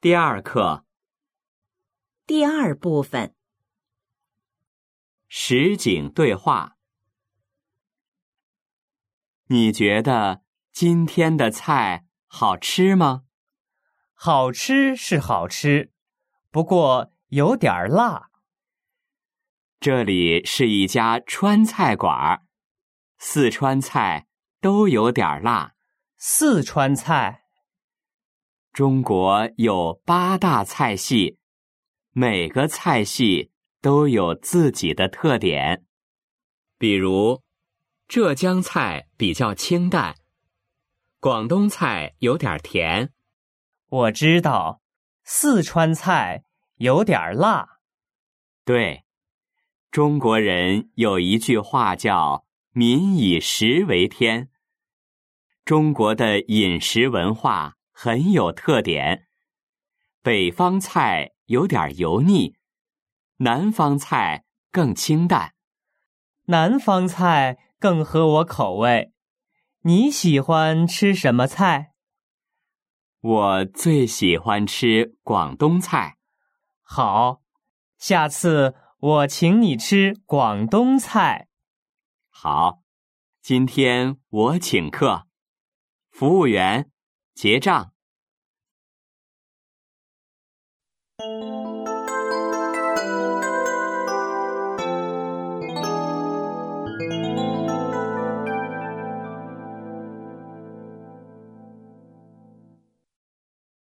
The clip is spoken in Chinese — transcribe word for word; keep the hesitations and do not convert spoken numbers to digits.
第二课， 第二部分， 实景对话。你觉得今天的菜好吃吗？ 好吃是好吃，不过有点辣。 这里是一家川菜馆，四川菜都有点辣。 四川菜。 中国有八大菜系，每个菜系都有自己的特点。比如，浙江菜比较清淡，广东菜有点甜。 我知道，四川菜有点辣。 对，中国人有一句话叫“民以食为天”。中国的饮食文化很有特点，北方菜有点油腻，南方菜更清淡。 南方菜更合我口味。你喜欢吃什么菜？ 我最喜欢吃广东菜。 好，下次我请你吃广东菜。 好，今天我请客。服务员，结账。